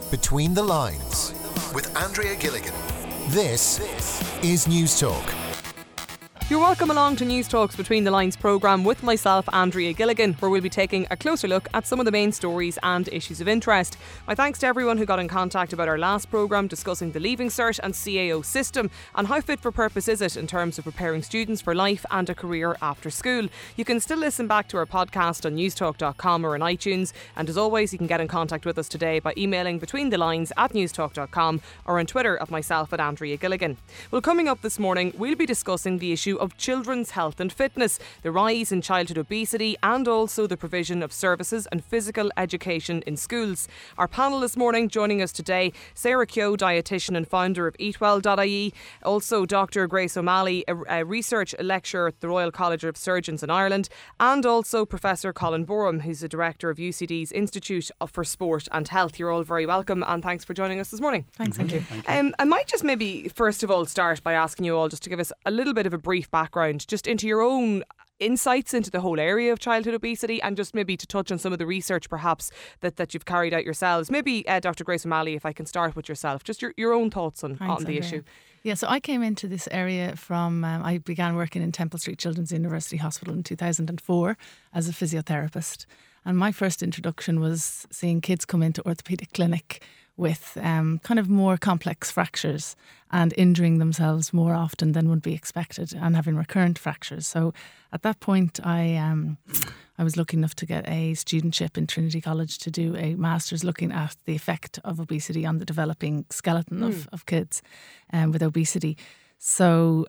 Between the Lines with Andrea Gilligan. This is News Talk. You're welcome along to News Talks Between the Lines programme with myself, Andrea Gilligan, where we'll be taking a closer look at some of the main stories and issues of interest. My thanks to everyone who got in contact about our last programme discussing the Leaving Cert and CAO system and how fit for purpose is it in terms of preparing students for life and a career after school. You can still listen back to our podcast on newstalk.com or on iTunes, and as always you can get in contact with us today by emailing betweenthelines@newstalk.com or on Twitter of myself at Andrea Gilligan. Well, coming up this morning we'll be discussing the issue of children's health and fitness, the rise in childhood obesity and also the provision of services and physical education in schools. Our panel this morning, joining us today, Sarah Keogh, dietitian and founder of eatwell.ie, also Dr. Grace O'Malley, a research lecturer at the Royal College of Surgeons in Ireland, and also Professor Colin Boreham, who's the director of UCD's Institute for Sport and Health. You're all very welcome and thanks for joining us this morning. Thanks, thank you. I might just maybe first of all start by asking you all just to give us a little bit of a brief background just into your own insights into the whole area of childhood obesity, and just maybe to touch on some of the research perhaps that you've carried out yourselves. Maybe Dr. Grace O'Malley, if I can start with yourself, just your own thoughts on the issue. Yeah, so I came into this area from, I began working in Temple Street Children's University Hospital in 2004 as a physiotherapist, and my first introduction was seeing kids come into orthopaedic clinic with kind of more complex fractures and injuring themselves more often than would be expected and having recurrent fractures. So at that point I was lucky enough to get a studentship in Trinity College to do a master's looking at the effect of obesity on the developing skeleton of kids with obesity. So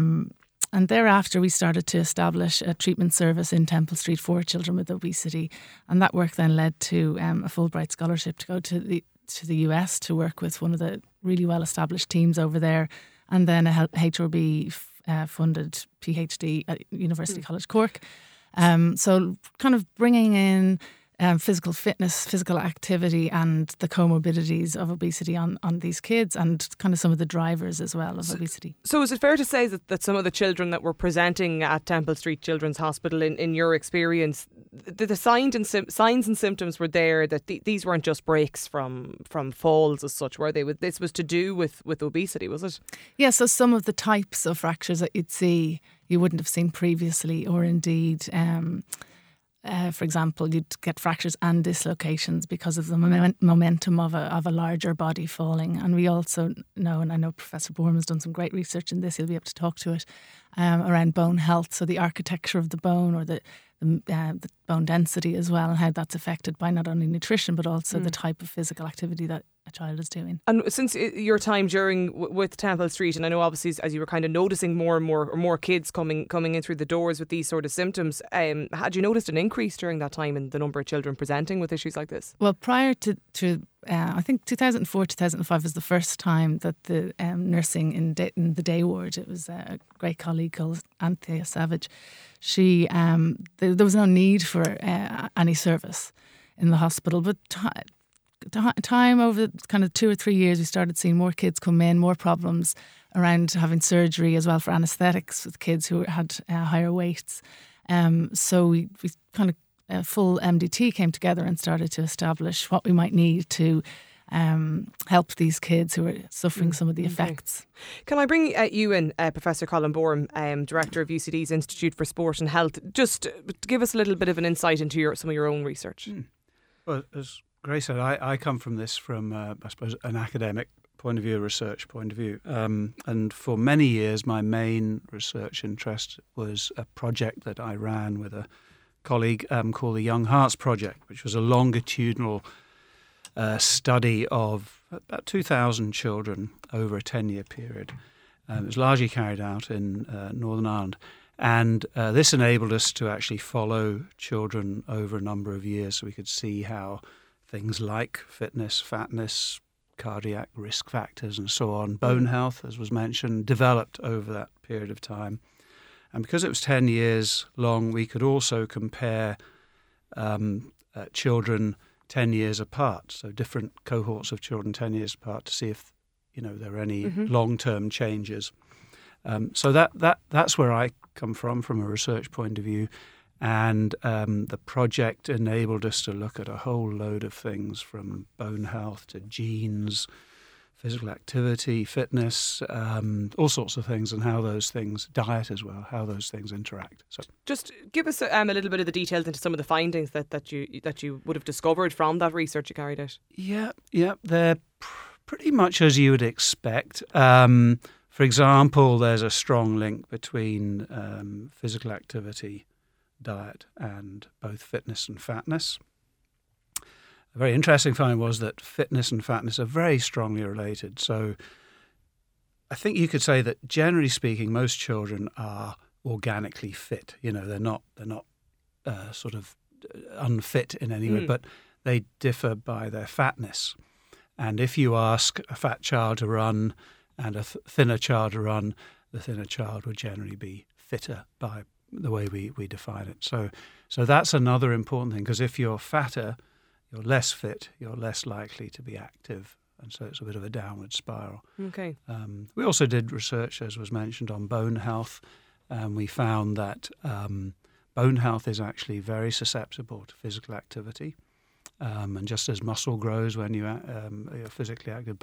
and thereafter we started to establish a treatment service in Temple Street for children with obesity, and that work then led to a Fulbright scholarship to go to the US to work with one of the really well-established teams over there, and then a HRB funded PhD at University College Cork. So kind of bringing in physical fitness, physical activity and the comorbidities of obesity on these kids, and kind of some of the drivers as well of obesity. So is it fair to say that some of the children that were presenting at Temple Street Children's Hospital in your experience, the signs and symptoms were there, that these weren't just breaks from falls as such, were they? This was to do with obesity, was it? Yeah, so some of the types of fractures that you'd see you wouldn't have seen previously, or indeed for example, you'd get fractures and dislocations because of the momentum of a larger body falling. And we also know, and I know Professor Boreham has done some great research in this, he'll be able to talk to it, around bone health. So the architecture of the bone, or the bone density as well, and how that's affected by not only nutrition but also the type of physical activity that a child is doing. And since your time with Temple Street, and I know obviously as you were kind of noticing more and more kids coming in through the doors with these sort of symptoms, had you noticed an increase during that time in the number of children presenting with issues like this? Well, prior to I think 2004, 2005 was the first time that the nursing in the day ward, it was a great colleague called Anthea Savage. She there was no need for any service in the hospital, but time over kind of 2 or 3 years, we started seeing more kids come in, more problems around having surgery as well for anaesthetics with kids who had higher weights. So we kind of full MDT came together and started to establish what we might need to help these kids who are suffering some of the effects. Can I bring you in, Professor Colin Boreham, Director of UCD's Institute for Sport and Health, just to give us a little bit of an insight into some of your own research? Well, as Grace said, I come from this from, I suppose, an academic point of view, a research point of view. And for many years, my main research interest was a project that I ran with a colleague called the Young Hearts Project, which was a longitudinal study of about 2,000 children over a 10-year period. It was largely carried out in Northern Ireland. And this enabled us to actually follow children over a number of years, so we could see how things like fitness, fatness, cardiac risk factors and so on, bone health, as was mentioned, developed over that period of time. And because it was 10 years long, we could also compare children 10 years apart, so different cohorts of children 10 years apart, to see if there are any long-term changes. So that's where I come from a research point of view. And the project enabled us to look at a whole load of things, from bone health to genes, physical activity, fitness, all sorts of things, and how those things, diet as well, how those things interact. So, just give us a little bit of the details into some of the findings that you would have discovered from that research you carried out. Yeah, they're pretty much as you would expect. For example, there's a strong link between physical activity, diet, and both fitness and fatness. A very interesting finding was that fitness and fatness are very strongly related. So I think you could say that, generally speaking, most children are organically fit. You know, they're not sort of unfit in any way, but they differ by their fatness. And if you ask a fat child to run and a thinner child to run, the thinner child would generally be fitter by the way we define it. So that's another important thing, because if you're fatter, you're less fit, you're less likely to be active. And so it's a bit of a downward spiral. Okay. We also did research, as was mentioned, on bone health. We found that bone health is actually very susceptible to physical activity. And just as muscle grows when you're physically active,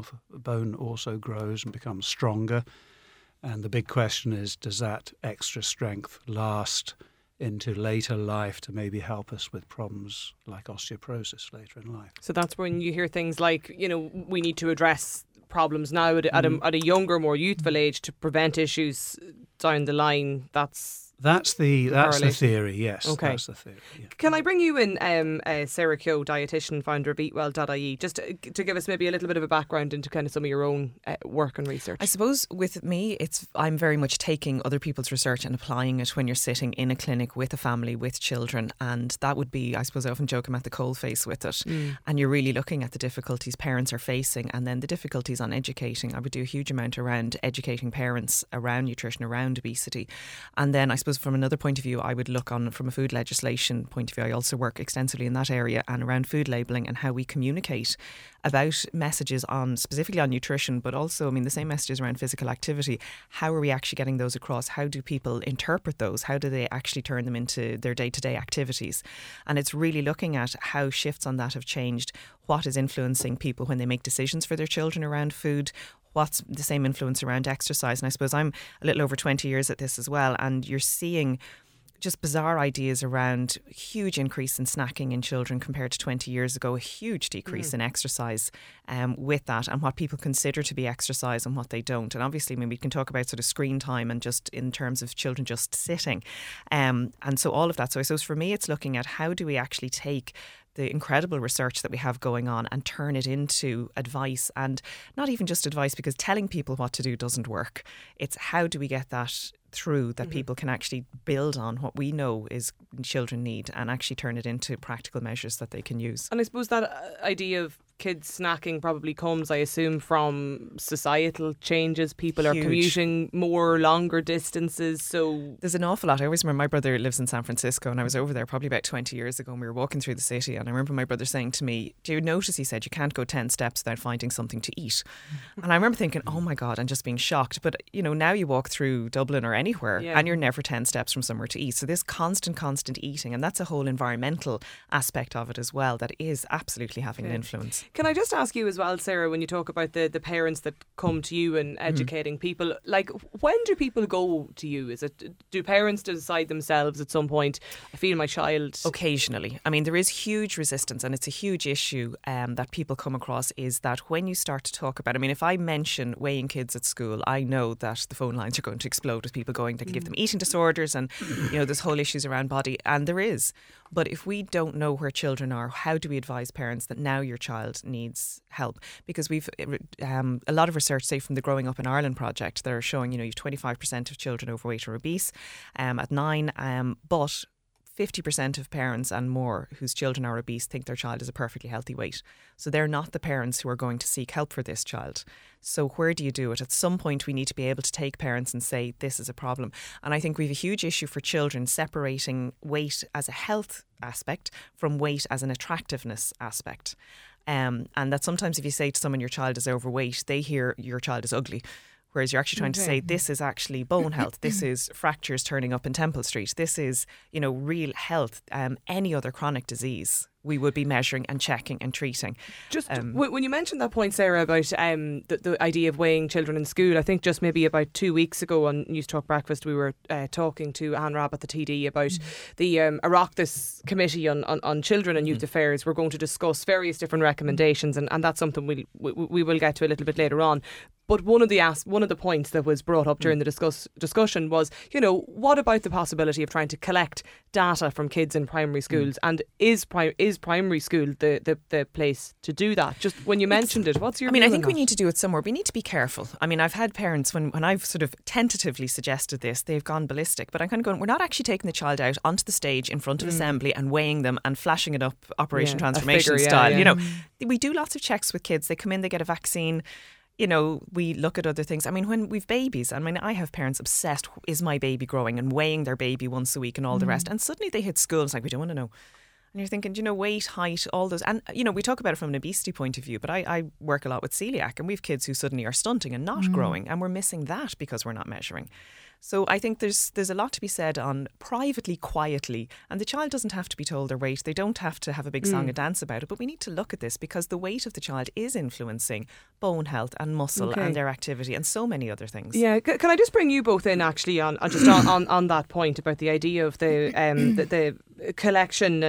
bone also grows and becomes stronger. And the big question is, does that extra strength last into later life to maybe help us with problems like osteoporosis later in life? So that's when you hear things like, we need to address problems now at a younger, more youthful age to prevent issues down the line. That's the theory, yes. Okay. That's the theory. Yeah. Can I bring you in, Sarah Keogh, dietitian, founder of eatwell.ie, just to give us maybe a little bit of a background into kind of some of your own work and research? I suppose with me, I'm very much taking other people's research and applying it when you're sitting in a clinic with a family, with children, and that would be, I suppose I often joke, I'm at the coalface with it, and you're really looking at the difficulties parents are facing, and then the difficulties on educating. I would do a huge amount around educating parents around nutrition, around obesity, and then I suppose from another point of view, I would look on from a food legislation point of view. I also work extensively in that area and around food labelling and how we communicate about messages on specifically on nutrition, but also, the same messages around physical activity. How are we actually getting those across? How do people interpret those? How do they actually turn them into their day-to-day activities? And it's really looking at how shifts on that have changed, what is influencing people when they make decisions for their children around food, what's the same influence around exercise. And I suppose I'm a little over 20 years at this as well, and you're seeing just bizarre ideas around huge increase in snacking in children compared to 20 years ago, a huge decrease in exercise with that, and what people consider to be exercise and what they don't. And obviously, we can talk about sort of screen time and just in terms of children just sitting. And so all of that. So I suppose for me, it's looking at how do we actually take the incredible research that we have going on and turn it into advice, and not even just advice, because telling people what to do doesn't work. It's how do we get that through that people can actually build on what we know is children need and actually turn it into practical measures that they can use. And I suppose that idea of kids snacking probably comes, I assume, from societal changes. People are commuting more longer distances, so there's an awful lot. I always remember my brother lives in San Francisco, and I was over there probably about 20 years ago, and we were walking through the city, and I remember my brother saying to me, do you notice, he said, you can't go 10 steps without finding something to eat. And I remember thinking, oh my God, and just being shocked. But now you walk through Dublin or anywhere and you're never 10 steps from somewhere to eat. So this constant eating, and that's a whole environmental aspect of it as well that is absolutely having an influence. Can I just ask you as well, Sarah, when you talk about the parents that come to you and educating people, like, when do people go to you? Do parents decide themselves at some point, I feel my child? Occasionally. There is huge resistance, and it's a huge issue that people come across, is that when you start to talk about, if I mention weighing kids at school, I know that the phone lines are going to explode with people going, they can give them eating disorders and, there's whole issues around body, and there is. But if we don't know where children are, how do we advise parents that now your child needs help? Because we've a lot of research, say from the Growing Up in Ireland project, that are showing, you've 25% of children overweight or obese at 9, but 50% of parents and more whose children are obese think their child is a perfectly healthy weight. So they're not the parents who are going to seek help for this child. So where do you do it? At some point, we need to be able to take parents and say, this is a problem. And I think we have a huge issue for children separating weight as a health aspect from weight as an attractiveness aspect. And that sometimes if you say to someone your child is overweight, they hear your child is ugly. Whereas you're actually trying to say this is actually bone health, this is fractures turning up in Temple Street, this is, real health. Any other chronic disease we would be measuring and checking and treating. Just when you mentioned that point, Sarah, about the idea of weighing children in school, I think just maybe about 2 weeks ago on News Talk Breakfast, we were talking to Anne Rabbitte, the TD, about the Oireachtas Committee on Children and Youth Affairs. We're going to discuss various different recommendations, and that's something we will get to a little bit later on. But one of the points that was brought up during the discussion was, what about the possibility of trying to collect data from kids in primary schools, and is primary school the place to do that? Just when you mentioned it, what's your view I on think that? we need to do it somewhere. We need to be careful. I've had parents, when I've sort of tentatively suggested this, they've gone ballistic. But I'm kind of going, we're not actually taking the child out onto the stage in front of assembly and weighing them and flashing it up Operation Transformation style. We do lots of checks with kids. They come in, they get a vaccine. We look at other things. When we've babies, I have parents obsessed, is my baby growing, and weighing their baby once a week and all the rest. And suddenly they hit school, it's like, we don't want to know. And you're thinking, weight, height, all those. And, we talk about it from an obesity point of view, but I work a lot with celiac, and we have kids who suddenly are stunting and not growing, and we're missing that because we're not measuring. So I think there's a lot to be said on privately, quietly, and the child doesn't have to be told their weight. They don't have to have a big song and dance about it, but we need to look at this because the weight of the child is influencing bone health and muscle and their activity and so many other things. Yeah, can I just bring you both in actually on that point about the idea of the collection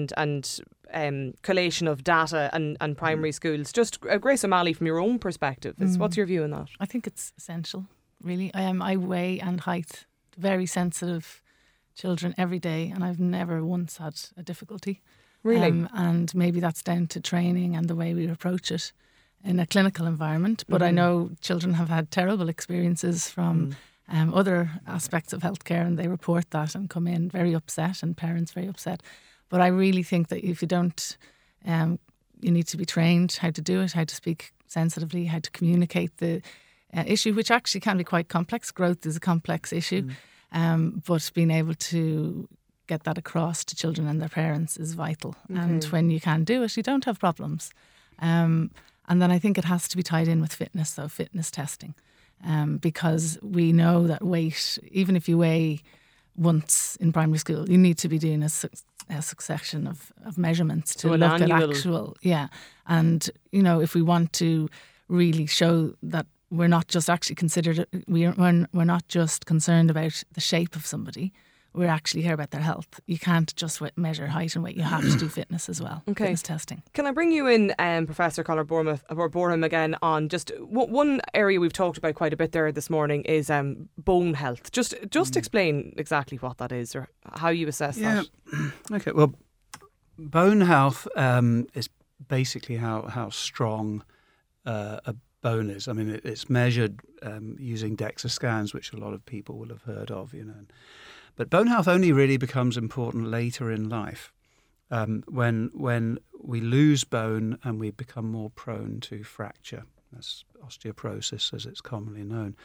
and collation of data and primary schools? Just Grace O'Malley, from your own perspective, what's your view on that? I think it's essential. Really, I weigh and height very sensitive children every day, and I've never once had a difficulty. Really? And maybe that's down to training and the way we approach it in a clinical environment. But I know children have had terrible experiences from other aspects of healthcare, and they report that and come in very upset, and parents very upset. But I really think that if you don't, you need to be trained how to do it, how to speak sensitively, how to communicate the issue, which actually can be quite complex. Growth is a complex issue, but being able to get that across to children and their parents is vital. And when you can do it, you don't have problems. And then I think it has to be tied in with fitness testing, because we know that weight, even if you weigh once in primary school, you need to be doing a succession of measurements to look at actual. Yeah. And, if we want to really show that we're not just actually we're not just concerned about the shape of somebody. We're actually here about their health. You can't just measure height and weight. You have to do fitness as well. Okay. Fitness testing. Can I bring you in, Professor Conor Boreham, again on just one area we've talked about quite a bit there this morning is bone health. Just explain exactly what that is or how you assess that. Okay. Well, bone health is basically how strong a bone is. It's measured using DEXA scans, which a lot of people will have heard of, But bone health only really becomes important later in life, when we lose bone and we become more prone to fracture. That's osteoporosis, as it's commonly known.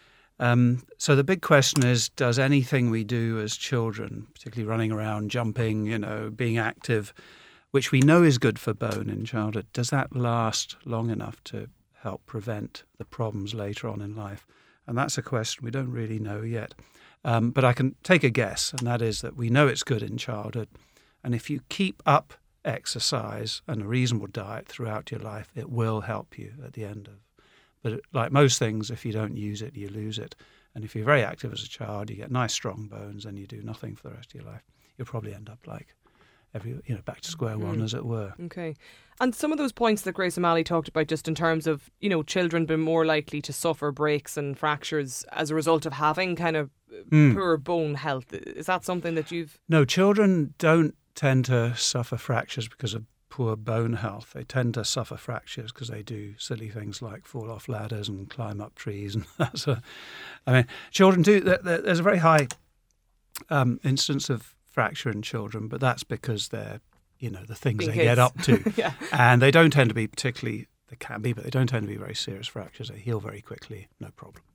So the big question is, does anything we do as children, particularly running around, jumping, being active, which we know is good for bone in childhood, does that last long enough to help prevent the problems later on in life? And that's a question we don't really know yet. But I can take a guess, and that is that we know it's good in childhood. And if you keep up exercise and a reasonable diet throughout your life, it will help you at the end of. But like most things, if you don't use it, you lose it. And if you're very active as a child, you get nice strong bones and you do nothing for the rest of your life, you'll probably end up like back to square one, as it were. Okay. And some of those points that Grace O'Malley talked about, just in terms of, children being more likely to suffer breaks and fractures as a result of having kind of poor bone health. Is that something that you've... No, children don't tend to suffer fractures because of poor bone health. They tend to suffer fractures because they do silly things like fall off ladders and climb up trees. And children do... There's a very high instance of fracture in children, but that's because they're, the things they get up to. Yeah. And they don't tend to be particularly, they can be, but they don't tend to be very serious fractures. They heal very quickly, no problem.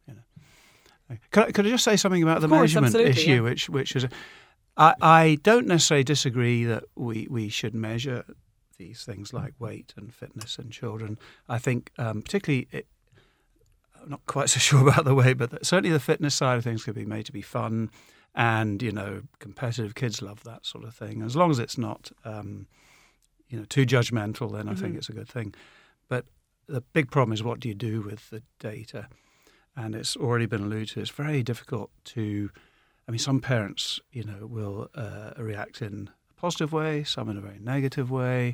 Could I just say something about the measurement issue, which is, I don't necessarily disagree that we should measure these things like weight and fitness in children. I think particularly I'm not quite so sure about the way, but certainly the fitness side of things could be made to be fun, and competitive kids love that sort of thing. As long as it's not too judgmental, then I think it's a good thing. But the big problem is, what do you do with the data? And it's already been alluded to. It's very difficult to. I mean, some parents, will react in a positive way, some in a very negative way.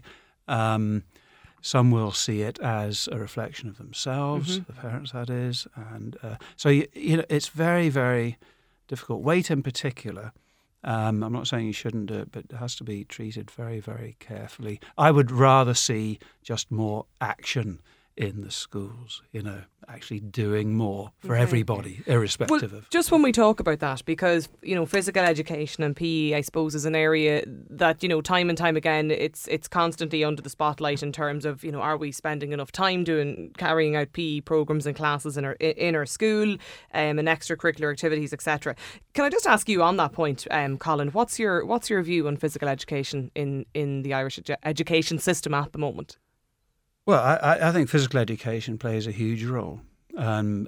Some will see it as a reflection of themselves, the parents, that is. And so, it's very, very difficult. Weight in particular, I'm not saying you shouldn't do it, but it has to be treated very, very carefully. I would rather see just more action in the schools, actually doing more for everybody, irrespective of. Just when we talk about that, because, physical education and PE, I suppose, is an area that, time and time again, it's constantly under the spotlight in terms of, are we spending enough time carrying out PE programmes and classes in our school, and extracurricular activities, etc. Can I just ask you on that point, Colin, what's your view on physical education in the Irish education system at the moment? Well, I think physical education plays a huge role, and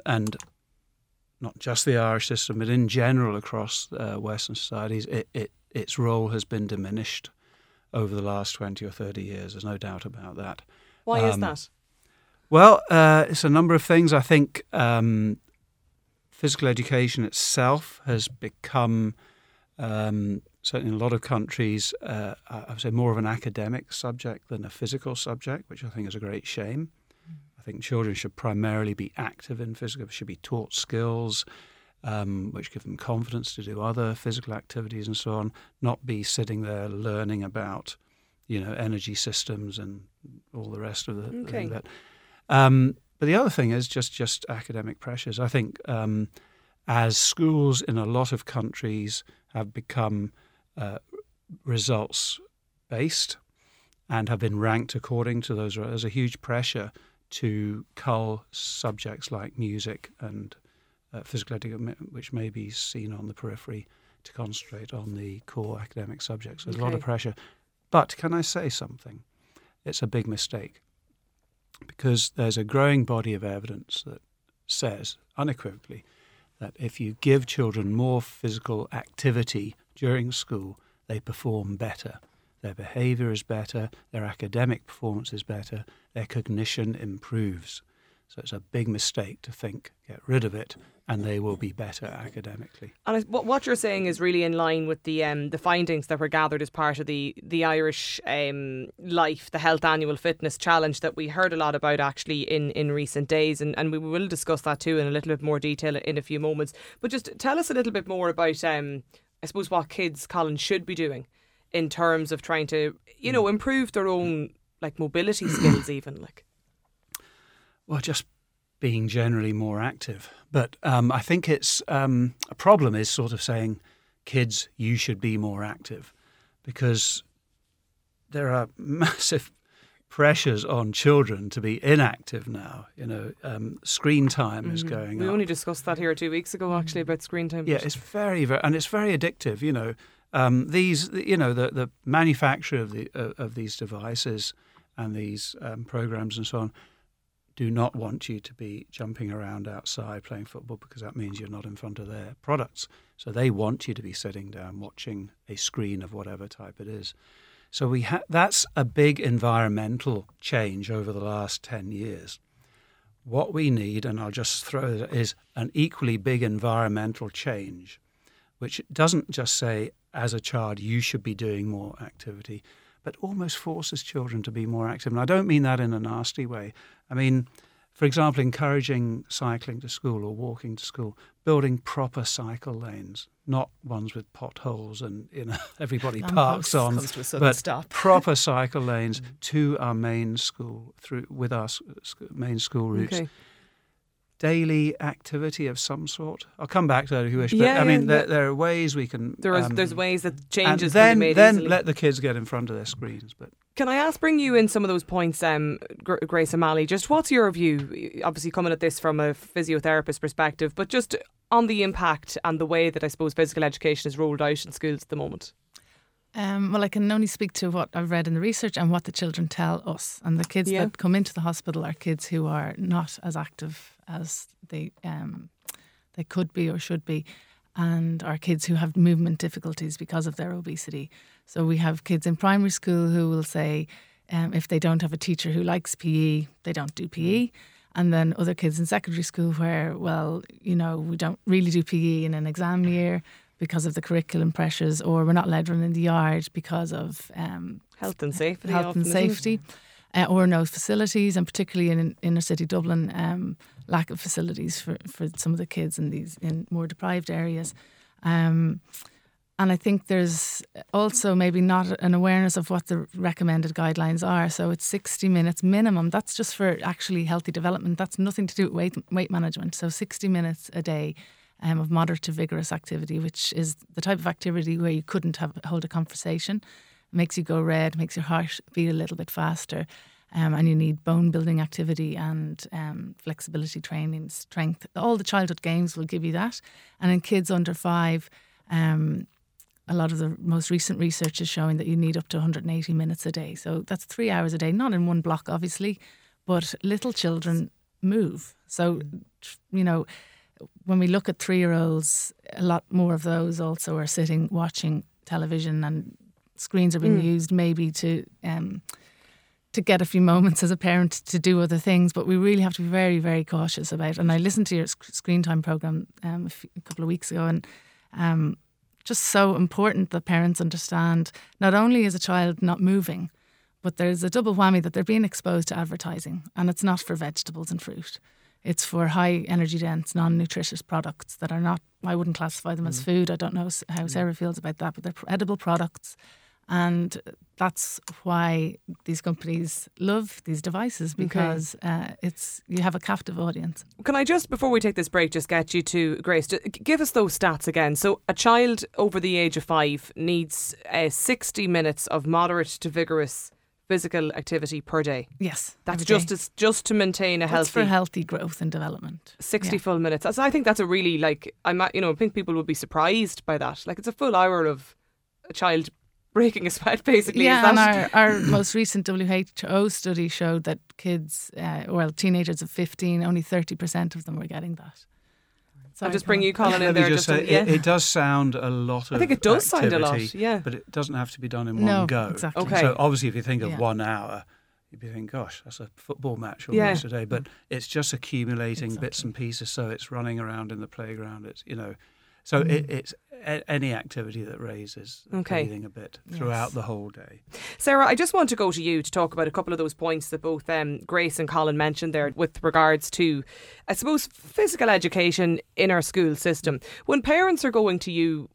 not just the Irish system, but in general across Western societies, its role has been diminished over the last 20 or 30 years. There's no doubt about that. Why is that? Well, it's a number of things. I think physical education itself has become, certainly in a lot of countries, I would say more of an academic subject than a physical subject, which I think is a great shame. I think children should primarily be active in physical, should be taught skills which give them confidence to do other physical activities and so on, not be sitting there learning about, energy systems and all the rest of the thing. But the other thing is just academic pressures. I think as schools in a lot of countries have become results based and have been ranked according to those, there's a huge pressure to cull subjects like music and physical education, which may be seen on the periphery, to concentrate on the core academic subjects. There's a lot of pressure. But can I say something? It's a big mistake, because there's a growing body of evidence that says unequivocally that if you give children more physical activity during school, they perform better. Their behaviour is better, their academic performance is better, their cognition improves. So it's a big mistake to think, get rid of it, and they will be better academically. And what you're saying is really in line with the findings that were gathered as part of the Irish Life, the Health Annual Fitness Challenge that we heard a lot about actually in recent days, and we will discuss that too in a little bit more detail in a few moments. But just tell us a little bit more about, I suppose, what kids, Colin, should be doing in terms of trying to, improve their own mobility skills even. Well, just being generally more active. But I think it's a problem is sort of saying, kids, you should be more active, because there are massive pressures on children to be inactive now. Screen time is going up. We only discussed that here 2 weeks ago, actually, about screen time. Yeah, it's very, very, and it's very addictive. The manufacture of these devices and these programs and so on do not want you to be jumping around outside playing football, because that means you're not in front of their products. So they want you to be sitting down watching a screen of whatever type it is. So that's a big environmental change over the last 10 years. What we need, and I'll just throw it, is an equally big environmental change, which doesn't just say, as a child, you should be doing more activity, but almost forces children to be more active. And I don't mean that in a nasty way. I mean, for example, encouraging cycling to school or walking to school, building proper cycle lanes, not ones with potholes and everybody parks on, but proper cycle lanes to our main school with our main school routes. Okay. Daily activity of some sort. I'll come back to that if you wish. But there are ways we can. There's ways that changes can be made then easily. Let the kids get in front of their screens. But can I bring you in some of those points, Grace O'Malley? Just what's your view? Obviously, coming at this from a physiotherapist perspective, but just on the impact and the way that I suppose physical education is rolled out in schools at the moment. Well, I can only speak to what I've read in the research and what the children tell us. And the kids that come into the hospital are kids who are not as active as they could be or should be, and are kids who have movement difficulties because of their obesity. So we have kids in primary school who will say if they don't have a teacher who likes PE, they don't do PE. And then other kids in secondary school where, well, you know, we don't really do PE in an exam year because of the curriculum pressures, or we're not allowed to run in the yard because of health and safety. Or no facilities, and particularly in inner city Dublin, lack of facilities for some of the kids in more deprived areas. And I think there's also maybe not an awareness of what the recommended guidelines are. So it's 60 minutes minimum. That's just for actually healthy development. That's nothing to do with weight management. So 60 minutes a day of moderate to vigorous activity, which is the type of activity where you couldn't hold a conversation. It makes you go red, makes your heart beat a little bit faster. And you need bone building activity and flexibility training, strength. All the childhood games will give you that. And in kids under 5, a lot of the most recent research is showing that you need up to 180 minutes a day. So that's 3 hours a day, not in one block, obviously, but little children move. So, you know, when we look at 3-year-olds, a lot more of those also are sitting watching television, and screens are being used maybe to get a few moments as a parent to do other things. But we really have to be very, very cautious about. And I listened to your screen time programme a couple of weeks ago, and just so important that parents understand not only is a child not moving, but there's a double whammy that they're being exposed to advertising, and it's not for vegetables and fruit. It's for high energy dense, non-nutritious products that are not, I wouldn't classify them as food. I don't know how Sarah feels about that, but they're edible products. And that's why these companies love these devices, because you have a captive audience. Can I just, before we take this break, just get you to, Grace, give us those stats again. So a child over the age of 5 needs 60 minutes of moderate to vigorous physical activity per day. Yes. That's just to maintain a healthy... That's for healthy growth and development. 60 full minutes. I think that's a really, I think people would be surprised by that. Like, it's a full hour of a child breaking a sweat, basically. Yeah, and our most recent WHO study showed that kids, teenagers of 15, only 30% of them were getting that. I'll just bring you, Colin, in there. It does sound a lot of I think it does sound a lot, yeah. But it doesn't have to be done in one go. Exactly. Okay. So obviously if you think of 1 hour, you'd be thinking, gosh, that's a football match almost a day. But it's just accumulating bits and pieces, so it's running around in the playground. It's, so it's any activity that raises breathing a bit throughout the whole day. Sarah, I just want to go to you to talk about a couple of those points that both Grace and Colin mentioned there with regards to, I suppose, physical education in our school system. When parents are going to you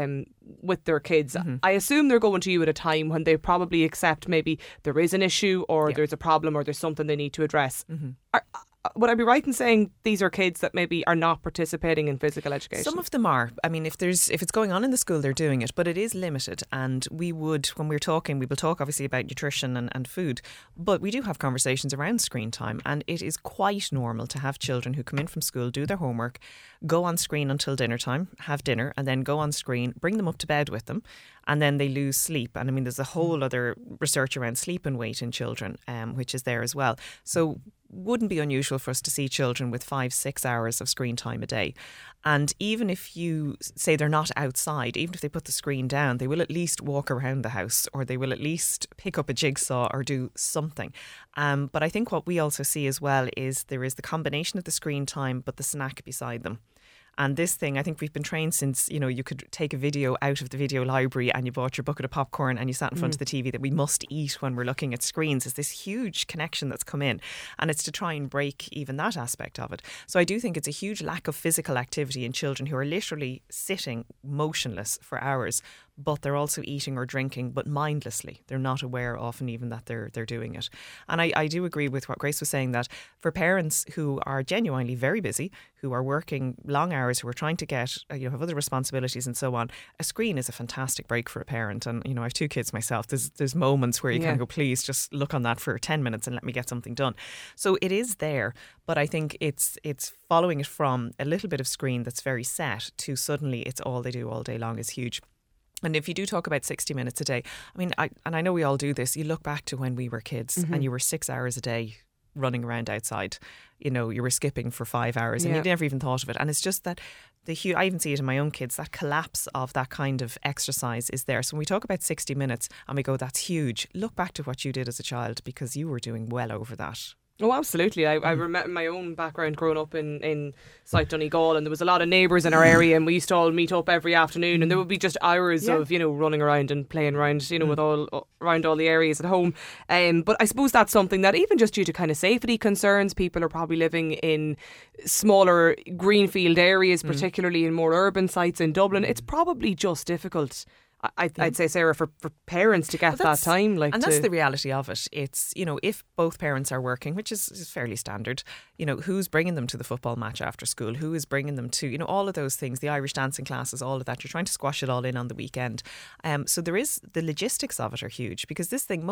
with their kids, I assume they're going to you at a time when they probably accept maybe there is an issue or there's a problem or there's something they need to address. Would I be right in saying these are kids that maybe are not participating in physical education? Some of them are. I mean, if it's going on in the school, they're doing it, but it is limited. And we will talk obviously about nutrition and food, but we do have conversations around screen time, and it is quite normal to have children who come in from school, do their homework, go on screen until dinner time, have dinner, and then go on screen, bring them up to bed with them, and then they lose sleep. And I mean, there's a whole other research around sleep and weight in children, which is there as well. So wouldn't be unusual for us to see children with 5-6 hours of screen time a day. And even if you say they're not outside, even if they put the screen down, they will at least walk around the house, or they will at least pick up a jigsaw or do something. But I think what we also see as well is there is the combination of the screen time but the snack beside them. And this thing, I think we've been trained since, you could take a video out of the video library and you bought your bucket of popcorn and you sat in front of the TV, that we must eat when we're looking at screens. Is this huge connection that's come in, and it's to try and break even that aspect of it. So I do think it's a huge lack of physical activity in children who are literally sitting motionless for hours, but they're also eating or drinking, but mindlessly. They're not aware often even that they're doing it. And I do agree with what Grace was saying, that for parents who are genuinely very busy, who are working long hours, who are trying to get, have other responsibilities and so on, a screen is a fantastic break for a parent. And, I have 2 kids myself. There's moments where you can go, please just look on that for 10 minutes and let me get something done. So it is there, but I think it's following it from a little bit of screen that's very set to suddenly it's all they do all day long is huge. And if you do talk about 60 minutes a day, I mean, I know we all do this. You look back to when we were kids and you were 6 hours a day running around outside. You know, you were skipping for 5 hours and you never even thought of it. And it's just that I even see it in my own kids, that collapse of that kind of exercise is there. So when we talk about 60 minutes and we go, that's huge, look back to what you did as a child, because you were doing well over that. Oh, absolutely. I remember my own background growing up in South Donegal, and there was a lot of neighbours in our area, and we used to all meet up every afternoon, and there would be just hours of, you know, running around and playing around, you know, with around all the areas at home. But I suppose that's something that, even just due to kind of safety concerns, people are probably living in smaller greenfield areas, particularly in more urban sites in Dublin. It's probably just difficult, I'd say, Sarah, for parents to get that time. And that's the reality of it. It's, you know, if both parents are working, which is fairly standard, you know, who's bringing them to the football match after school? Who is bringing them to, you know, all of those things, the Irish dancing classes, all of that. You're trying to squash it all in on the weekend. So there is, the logistics of it are huge, because this thing,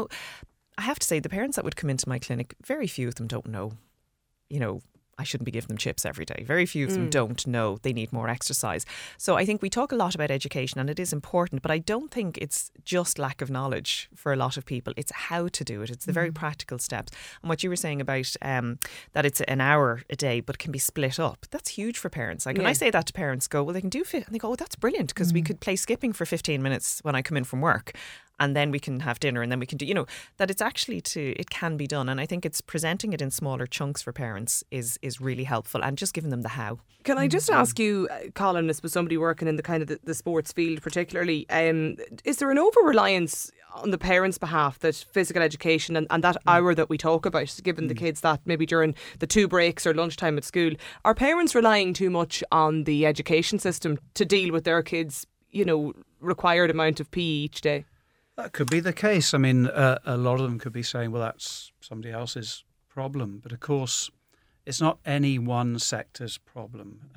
I have to say, the parents that would come into my clinic, very few of them don't know, you know, I shouldn't be giving them chips every day. Very few of them don't know they need more exercise. So I think we talk a lot about education, and it is important, but I don't think it's just lack of knowledge for a lot of people. It's how to do it. It's the very practical steps. And what you were saying about that it's an hour a day, but can be split up. That's huge for parents. Like when I say that to parents, go, well, they can do fit. And they go, oh, that's brilliant, because we could play skipping for 15 minutes when I come in from work. And then we can have dinner, and then we can do, you know, that it's actually it can be done. And I think it's presenting it in smaller chunks for parents is really helpful, and just giving them the how. Can I just ask you, Colin, as somebody working in the kind of the sports field particularly, is there an over-reliance on the parents' behalf that physical education and that hour that we talk about, given the kids that maybe during the 2 breaks or lunchtime at school, are parents relying too much on the education system to deal with their kids', you know, required amount of PE each day? That could be the case. I mean, a lot of them could be saying, well, that's somebody else's problem. But of course, it's not any one sector's problem.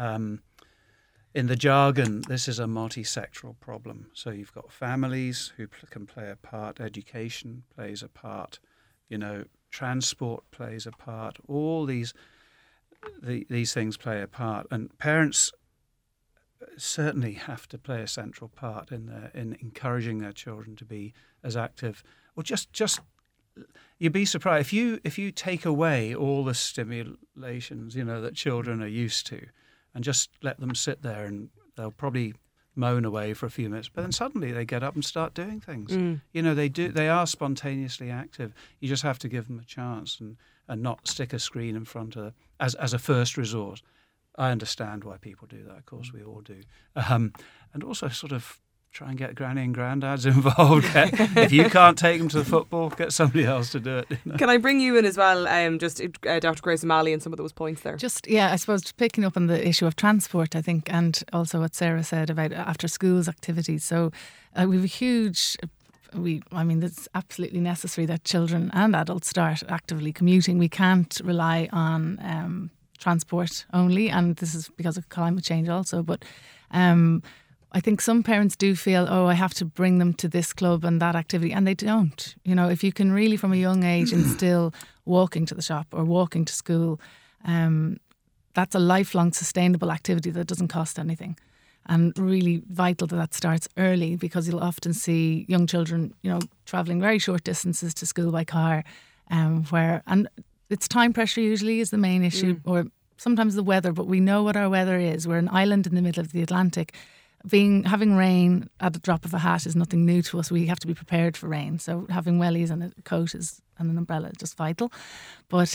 In the jargon, this is a multi-sectoral problem. So you've got families who can play a part, education plays a part, you know, transport plays a part. All these things play a part. And parents certainly have to play a central part in encouraging their children to be as active. Or just you'd be surprised if you take away all the stimulations, you know, that children are used to, and just let them sit there, and they'll probably moan away for a few minutes, but then suddenly they get up and start doing things. You know, they are spontaneously active. You just have to give them a chance and not stick a screen in front of as a first resort. I understand why people do that. Of course, we all do. And also sort of try and get granny and granddads involved. If you can't take them to the football, get somebody else to do it. You know? Can I bring you in as well, Dr. Grace O'Malley, and some of those points there? I suppose picking up on the issue of transport, I think, and also what Sarah said about after schools activities. So we have a huge... it's absolutely necessary that children and adults start actively commuting. We can't rely on transport only, and this is because of climate change also. But I think some parents do feel, I have to bring them to this club and that activity, and they don't. You know, if you can really from a young age instill walking to the shop or walking to school, that's a lifelong sustainable activity that doesn't cost anything. And really vital that starts early, because you'll often see young children, you know, travelling very short distances to school by car, and it's time pressure usually is the main issue, or sometimes the weather. But we know what our weather is. We're an island in the middle of the Atlantic. Having rain at the drop of a hat is nothing new to us. We have to be prepared for rain. So having wellies and a coat and an umbrella is just vital. But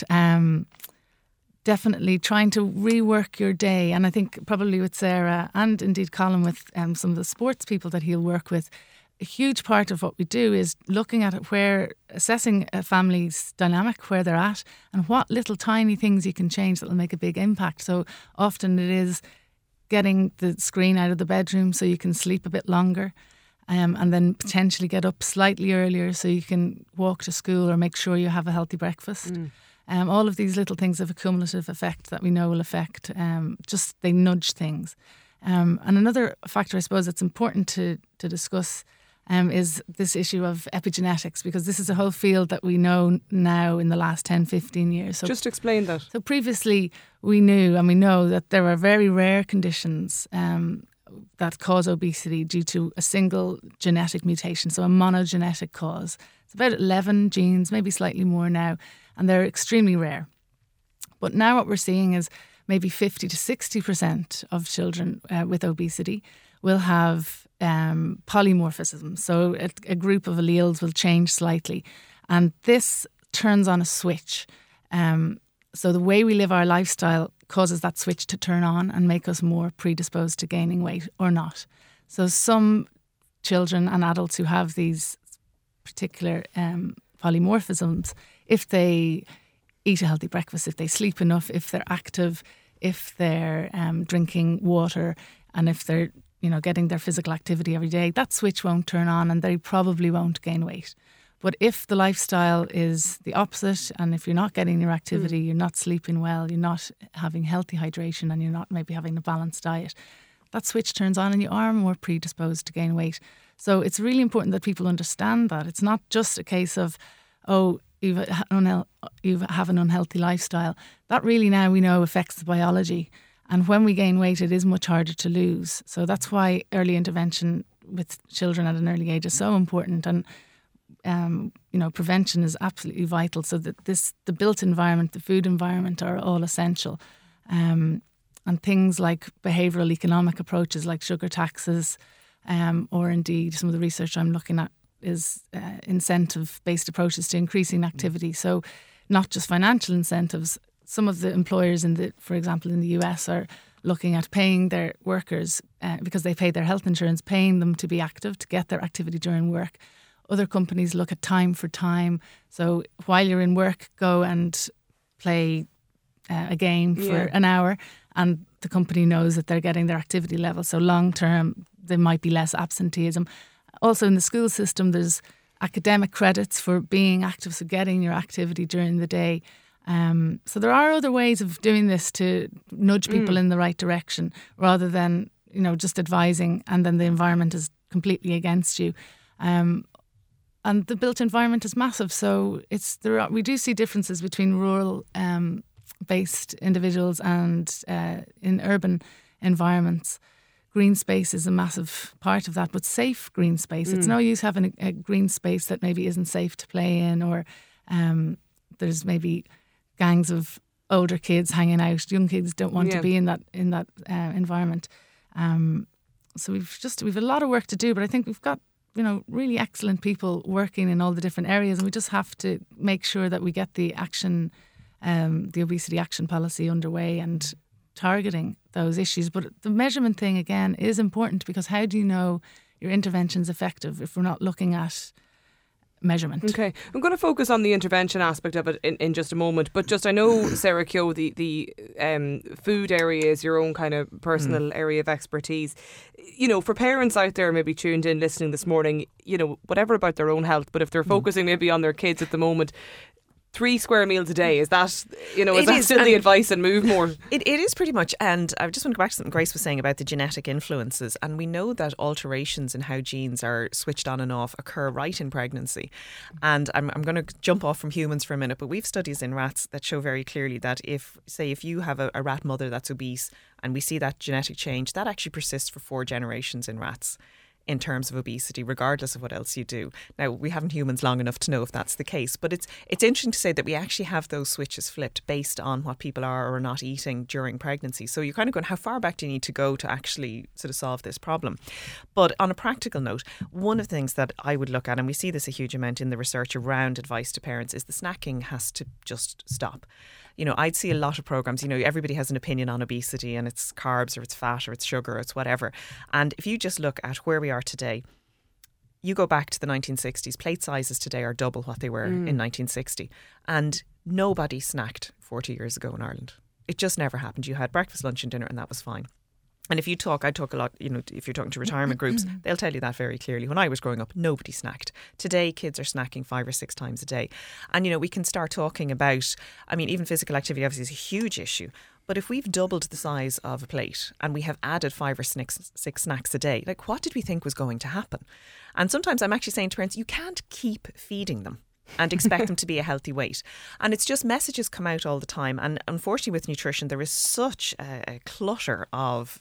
definitely trying to rework your day. And I think probably with Sarah and indeed Colin with some of the sports people that he'll work with, a huge part of what we do is looking at assessing a family's dynamic, where they're at, and what little tiny things you can change that will make a big impact. So often it is getting the screen out of the bedroom so you can sleep a bit longer, and then potentially get up slightly earlier so you can walk to school or make sure you have a healthy breakfast. All of these little things have a cumulative effect that we know will affect, just they nudge things. And another factor I suppose that's important to discuss is this issue of epigenetics, because this is a whole field that we know now in the last 10, 15 years. So, just explain that. So previously we knew and we know that there were very rare conditions that cause obesity due to a single genetic mutation, so a monogenetic cause. It's about 11 genes, maybe slightly more now, and they're extremely rare. But now what we're seeing is maybe 50 to 60% of children with obesity will have polymorphism. So a group of alleles will change slightly. And this turns on a switch. So the way we live our lifestyle causes that switch to turn on and make us more predisposed to gaining weight or not. So some children and adults who have these particular polymorphisms, if they eat a healthy breakfast, if they sleep enough, if they're active, if they're drinking water, and if they're getting their physical activity every day, that switch won't turn on and they probably won't gain weight. But if the lifestyle is the opposite, and if you're not getting your activity, you're not sleeping well, you're not having healthy hydration, and you're not maybe having a balanced diet, that switch turns on and you are more predisposed to gain weight. So it's really important that people understand that. It's not just a case of, you have an unhealthy lifestyle. That really now we know affects the biology. And when we gain weight, it is much harder to lose. So that's why early intervention with children at an early age is so important. And prevention is absolutely vital, so that the built environment, the food environment are all essential. And things like behavioural economic approaches like sugar taxes, or indeed some of the research I'm looking at is incentive-based approaches to increasing activity. So not just financial incentives. Some of the employers, for example, in the US are looking at paying their workers, because they pay their health insurance, paying them to be active, to get their activity during work. Other companies look at time for time. So while you're in work, go and play a game for an hour, and the company knows that they're getting their activity level. So long term, there might be less absenteeism. Also in the school system, there's academic credits for being active, so getting your activity during the day. So there are other ways of doing this to nudge people in the right direction, rather than just advising and then the environment is completely against you. And the built environment is massive, so we do see differences between rural based individuals and in urban environments. Green space is a massive part of that, but safe green space. It's no use having a green space that maybe isn't safe to play in, or there's maybe gangs of older kids hanging out. Young kids don't want to be in that environment. So we've a lot of work to do, but I think we've got really excellent people working in all the different areas, and we just have to make sure that we get the obesity action policy underway and targeting those issues. But the measurement thing, again, is important, because how do you know your intervention's effective if we're not looking at measurement? Okay, I'm going to focus on the intervention aspect of it in just a moment, but just I know, Sarah Keogh, the food area is your own kind of personal area of expertise. For parents out there maybe tuned in listening this morning, whatever about their own health, but if they're focusing maybe on their kids at the moment, 3 square meals a day, is that still the advice, and move more? It is pretty much. And I just want to go back to something Grace was saying about the genetic influences, and we know that alterations in how genes are switched on and off occur right in pregnancy. And I'm going to jump off from humans for a minute, but we've studies in rats that show very clearly that if you have a rat mother that's obese, and we see that genetic change, that actually persists for 4 generations in rats in terms of obesity, regardless of what else you do. Now, we haven't humans long enough to know if that's the case, but it's interesting to say that we actually have those switches flipped based on what people are or are not eating during pregnancy. So you're kind of going, how far back do you need to go to actually sort of solve this problem? But on a practical note, one of the things that I would look at, and we see this a huge amount in the research around advice to parents, is the snacking has to just stop. I'd see a lot of programs, everybody has an opinion on obesity, and it's carbs or it's fat or it's sugar or it's whatever. And if you just look at where we are today, you go back to the 1960s, plate sizes today are double what they were in 1960. And nobody snacked 40 years ago in Ireland. It just never happened. You had breakfast, lunch and dinner, and that was fine. And I talk a lot, if you're talking to retirement groups, they'll tell you that very clearly. When I was growing up, nobody snacked. Today, kids are snacking 5 or 6 times a day. And, we can start talking about, even physical activity obviously is a huge issue. But if we've doubled the size of a plate and we have added 5 or 6 snacks a day, what did we think was going to happen? And sometimes I'm actually saying to parents, you can't keep feeding them and expect them to be a healthy weight. And it's just messages come out all the time. And unfortunately with nutrition, there is such a clutter of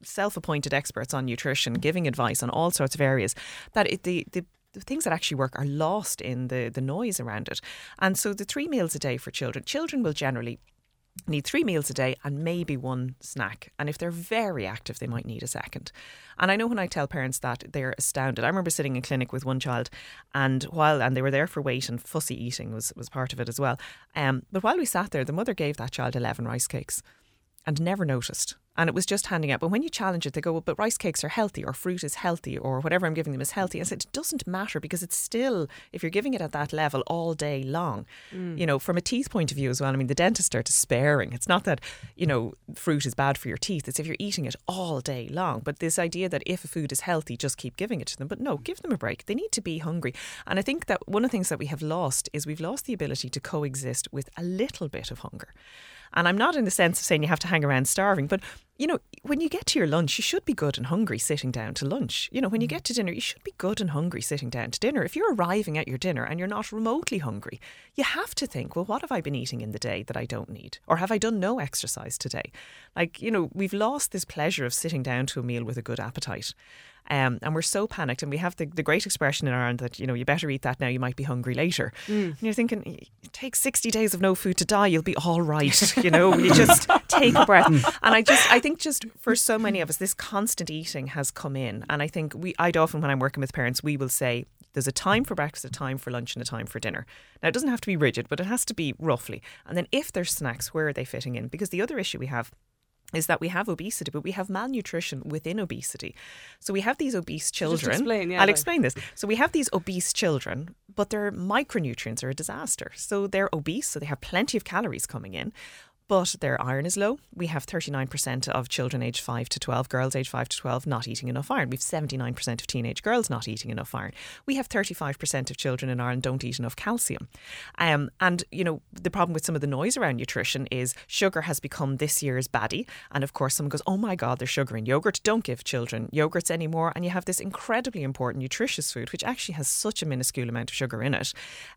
self-appointed experts on nutrition giving advice on all sorts of areas, that the things that actually work are lost in the noise around it. And so the 3 meals a day for children will generally need 3 meals a day and maybe 1 snack. And if they're very active, they might need a second. And I know when I tell parents that, they're astounded. I remember sitting in clinic with one child and they were there for weight, and fussy eating was part of it as well. But while we sat there, the mother gave that child 11 rice cakes and never noticed. And it was just handing out. But when you challenge it, they go, well, but rice cakes are healthy, or fruit is healthy, or whatever I'm giving them is healthy. I said, it doesn't matter, because it's still, if you're giving it at that level all day long, you know, from a teeth point of view as well, I mean, the dentists are despairing. It's not that, you know, fruit is bad for your teeth. It's if you're eating it all day long. But this idea that if a food is healthy, just keep giving it to them. But no, give them a break. They need to be hungry. And I think that one of the things that we have lost is we've lost the ability to coexist with a little bit of hunger. And I'm not in the sense of saying you have to hang around starving, but, you know, when you get to your lunch, you should be good and hungry sitting down to lunch. You know, when you get to dinner, you should be good and hungry sitting down to dinner. If you're arriving at your dinner and you're not remotely hungry, you have to think, well, what have I been eating in the day that I don't need? Or have I done no exercise today? Like, you know, we've lost this pleasure of sitting down to a meal with a good appetite. And we're so panicked, and we have the great expression in Ireland that, you know, you better eat that now, you might be hungry later. And you're thinking, it takes 60 days of no food to die, you'll be all right. You know, you just take a breath. And I think just for so many of us, this constant eating has come in. And I think I'd often, when I'm working with parents, we will say, there's a time for breakfast, a time for lunch, and a time for dinner. Now, it doesn't have to be rigid, but it has to be roughly. And then if there's snacks, where are they fitting in? Because the other issue we have is that we have obesity, but we have malnutrition within obesity. So we have these obese children. I'll explain this. So we have these obese children, but their micronutrients are a disaster. So they're obese, so they have plenty of calories coming in, but their iron is low. We have 39% of children aged 5 to 12, girls aged 5 to 12, not eating enough iron. We have 79% of teenage girls not eating enough iron. We have 35% of children in Ireland don't eat enough calcium. And, you know, the problem with some of the noise around nutrition is sugar has become this year's baddie. And of course, someone goes, oh my God, there's sugar in yogurt. Don't give children yogurts anymore. And you have this incredibly important nutritious food, which actually has such a minuscule amount of sugar in it.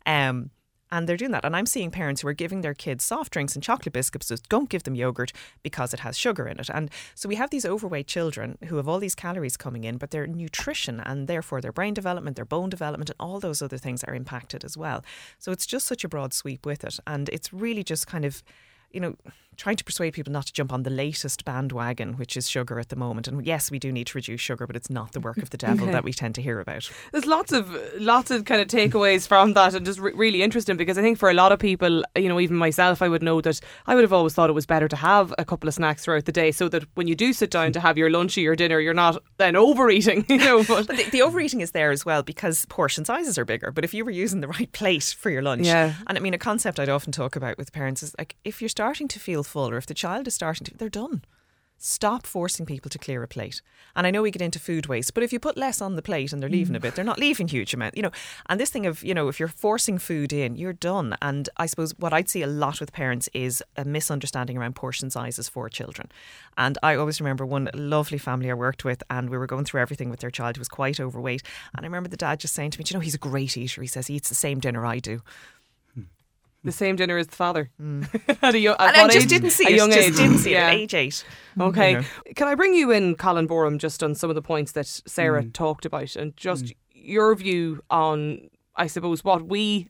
And they're doing that. And I'm seeing parents who are giving their kids soft drinks and chocolate biscuits, so don't give them yogurt because it has sugar in it. And so we have these overweight children who have all these calories coming in, but their nutrition and therefore their brain development, their bone development, and all those other things are impacted as well. So it's just such a broad sweep with it. And it's really just kind of, you know, trying to persuade people not to jump on the latest bandwagon, which is sugar at the moment. And yes, we do need to reduce sugar, but it's not the work of the devil that we tend to hear about. There's lots of kind of takeaways from that, and just really interesting, because I think for a lot of people, you know, even myself, I would know that I would have always thought it was better to have a couple of snacks throughout the day, so that when you do sit down to have your lunch or your dinner, you're not then overeating, you know. But the overeating is there as well, because portion sizes are bigger. But if you were using the right plate for your lunch, and I mean, a concept I'd often talk about with parents is like, if you're starting to feel full, or if the child is starting to, they're done. Stop forcing people to clear a plate. And I know we get into food waste, but if you put less on the plate and they're leaving a bit, they're not leaving huge amount, you know. And this thing of, you know, if you're forcing food in, you're done. And I suppose what I'd see a lot with parents is a misunderstanding around portion sizes for children. And I always remember one lovely family I worked with, and we were going through everything with their child who was quite overweight. And I remember the dad just saying to me, you know, he's a great eater. He says he eats the same dinner I do. The same dinner as the father. At didn't see it at age 8. Okay. You know. Can I bring you in, Colin Borum, just on some of the points that Sarah talked about, and just your view on, I suppose, what we,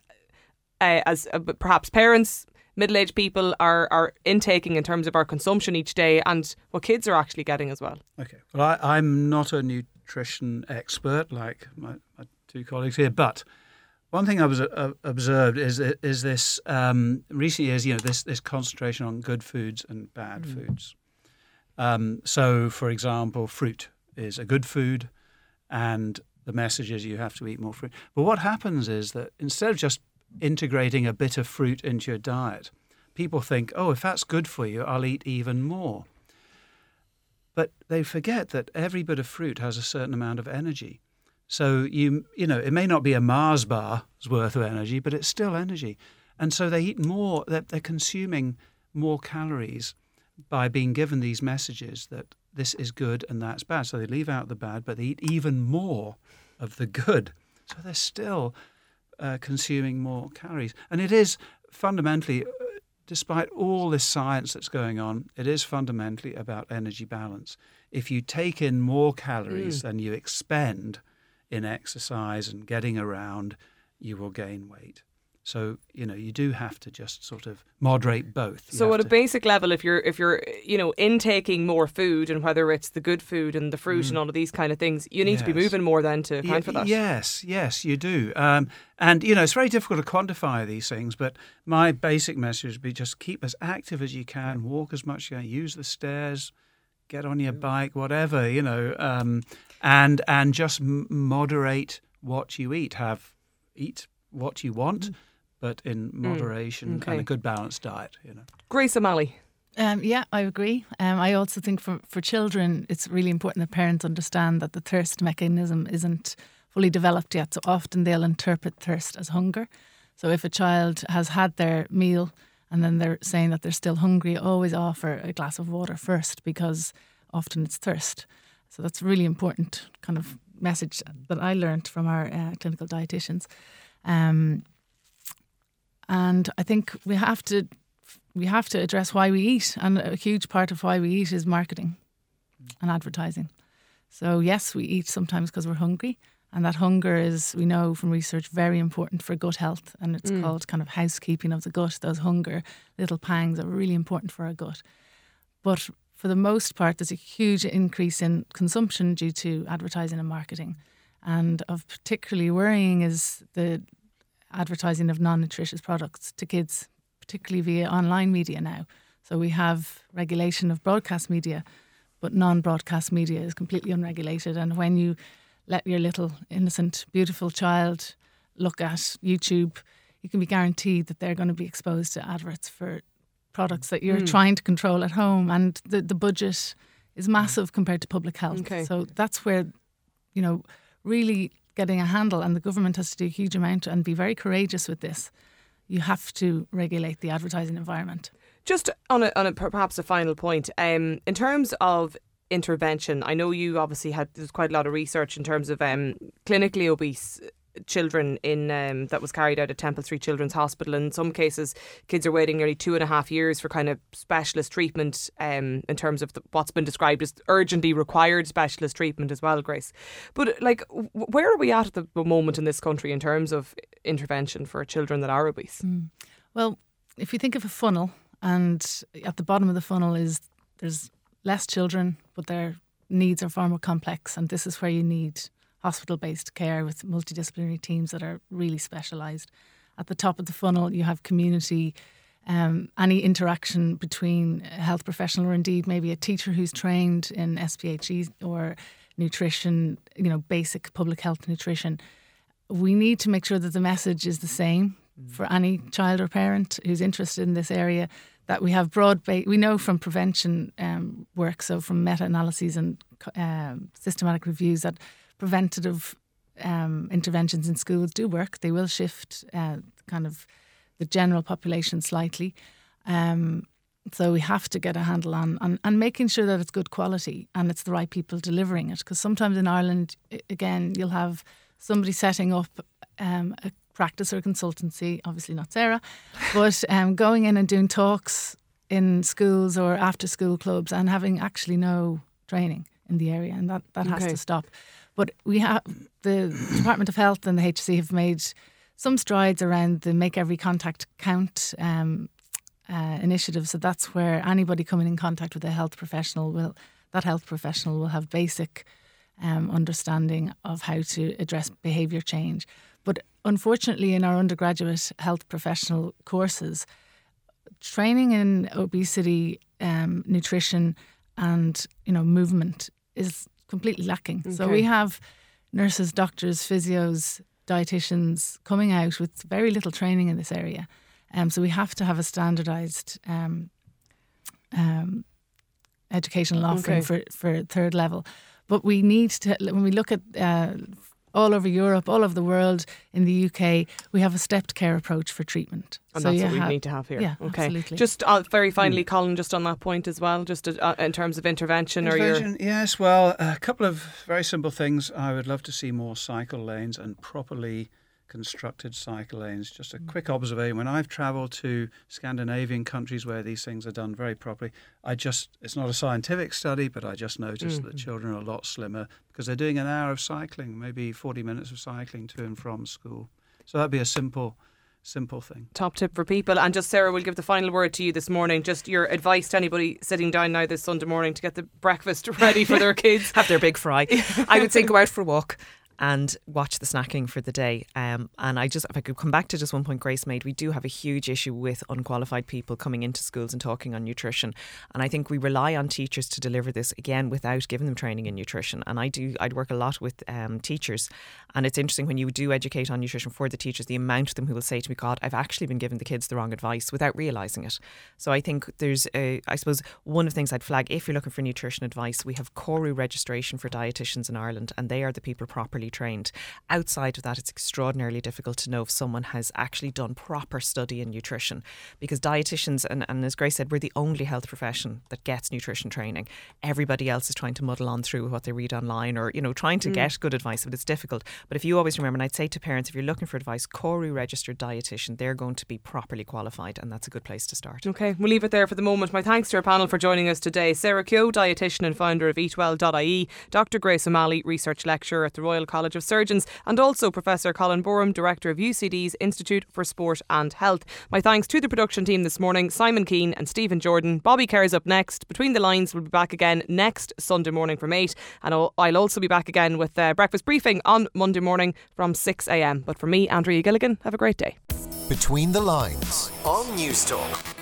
as perhaps parents, middle-aged people, are intaking in terms of our consumption each day, and what kids are actually getting as well. Okay. Well, I'm not a nutrition expert like my two colleagues here, but one thing I was observed is this recent years, you know, this concentration on good foods and bad foods. So, for example, fruit is a good food, and the message is you have to eat more fruit. But what happens is that instead of just integrating a bit of fruit into your diet, people think, oh, if that's good for you, I'll eat even more. But they forget that every bit of fruit has a certain amount of energy. So, you know, it may not be a Mars bar's worth of energy, but it's still energy. And so they eat more, they're consuming more calories by being given these messages that this is good and that's bad. So they leave out the bad, but they eat even more of the good. So they're still consuming more calories. And it is fundamentally despite all this science that's going on, it is fundamentally about energy balance. If you take in more calories than you expend in exercise and getting around, you will gain weight. So, you do have to just sort of moderate both. So at a basic level, if you're intaking more food, and whether it's the good food and the fruit and all of these kind of things, you need to be moving more then to account for that. Yes, you do. And, it's very difficult to quantify these things, but my basic message would be just keep as active as you can, walk as much as you can, use the stairs, get on your bike, whatever, and just moderate what you eat. Eat what you want, but in moderation and a good balanced diet. Grace O'Malley. Yeah, I agree. I also think for children, it's really important that parents understand that the thirst mechanism isn't fully developed yet. So often they'll interpret thirst as hunger. So if a child has had their meal and then they're saying that they're still hungry, always offer a glass of water first, because often it's thirst. So that's a really important kind of message that I learned from our clinical dietitians. And I think we have to address why we eat, and a huge part of why we eat is marketing and advertising. So yes, we eat sometimes because we're hungry, and that hunger is, we know from research, very important for gut health, and it's called kind of housekeeping of the gut. Those hunger little pangs are really important for our gut. But for the most part, there's a huge increase in consumption due to advertising and marketing. And of particularly worrying is the advertising of non-nutritious products to kids, particularly via online media now. So we have regulation of broadcast media, but non-broadcast media is completely unregulated. And when you let your little innocent, beautiful child look at YouTube, you can be guaranteed that they're going to be exposed to adverts for products that you're trying to control at home. And the budget is massive compared to public health. Okay. So that's where, really getting a handle, and the government has to do a huge amount and be very courageous with this. You have to regulate the advertising environment. Just on a perhaps a final point, in terms of intervention, I know you obviously there's quite a lot of research in terms of clinically obese children that was carried out at Temple Street Children's Hospital. In some cases, kids are waiting nearly 2.5 years for kind of specialist treatment in terms of what's been described as urgently required specialist treatment as well, Grace. But where are we at the moment in this country in terms of intervention for children that are obese? Well, if you think of a funnel, and at the bottom of the funnel there's less children, but their needs are far more complex, and this is where you need hospital-based care with multidisciplinary teams that are really specialised. At the top of the funnel, you have community, any interaction between a health professional or indeed maybe a teacher who's trained in SPHE or nutrition, basic public health nutrition. We need to make sure that the message is the same for any child or parent who's interested in this area, that we have we know from prevention work, so from meta-analyses and systematic reviews, that preventative interventions in schools do work. They will shift kind of the general population slightly. So we have to get a handle on making sure that it's good quality and it's the right people delivering it. Because sometimes in Ireland, again, you'll have somebody setting up a practice or consultancy, obviously not Sarah, but going in and doing talks in schools or after school clubs and having actually no training in the area, and that has to stop. But we have the Department of Health and the HSE have made some strides around the Make Every Contact Count initiative. So that's where anybody coming in contact with a health professional will have basic understanding of how to address behaviour change. But unfortunately, in our undergraduate health professional courses, training in obesity, nutrition, and movement is completely lacking. Okay. So we have nurses, doctors, physios, dietitians coming out with very little training in this area. So we have to have a standardised educational offering for third level. But we need to, when we look at all over Europe, all over the world, in the UK, we have a stepped care approach for treatment. And so that's what we need to have here. Yeah, okay. Absolutely. Just very finally, Colin, just on that point as well, just in terms of intervention. Yes, well, a couple of very simple things. I would love to see more cycle lanes and properly constructed cycle lanes. Just a quick observation. When I've travelled to Scandinavian countries where these things are done very properly, it's not a scientific study, but I just noticed that children are a lot slimmer because they're doing an hour of cycling, maybe 40 minutes of cycling to and from school. So that'd be a simple thing. Top tip for people. And just, Sarah, we'll give the final word to you this morning. Just your advice to anybody sitting down now this Sunday morning to get the breakfast ready for their kids. Have their big fry. I would say go out for a walk and watch the snacking for the day. And if I could come back to just one point Grace made, we do have a huge issue with unqualified people coming into schools and talking on nutrition. And I think we rely on teachers to deliver this, again, without giving them training in nutrition. And I'd work a lot with teachers. And it's interesting when you do educate on nutrition for the teachers, the amount of them who will say to me, God, I've actually been giving the kids the wrong advice without realising it. So I think there's, I suppose, one of the things I'd flag, if you're looking for nutrition advice, we have CORU registration for dietitians in Ireland, and they are the people properly trained. Outside of that, it's extraordinarily difficult to know if someone has actually done proper study in nutrition, because dietitians, and as Grace said, we're the only health profession that gets nutrition training. Everybody else is trying to muddle on through what they read online, or trying to get good advice, but it's difficult. But if you always remember, and I'd say to parents, if you're looking for advice, CORU registered dietitian, they're going to be properly qualified, and that's a good place to start. Okay, we'll leave it there for the moment. My thanks to our panel for joining us today. Sarah Keogh, dietitian and founder of eatwell.ie, Dr. Grace O'Malley, research lecturer at the Royal College of Surgeons, and also Professor Colin Borum, director of UCD's Institute for Sport and Health. My thanks to the production team this morning, Simon Keane and Stephen Jordan. Bobby Kerr's up next. Between the Lines will be back again next Sunday morning from 8, and I'll also be back again with breakfast briefing on Monday morning from 6 a.m. But for me, Andrea Gilligan, have a great day. Between the Lines on News Talk.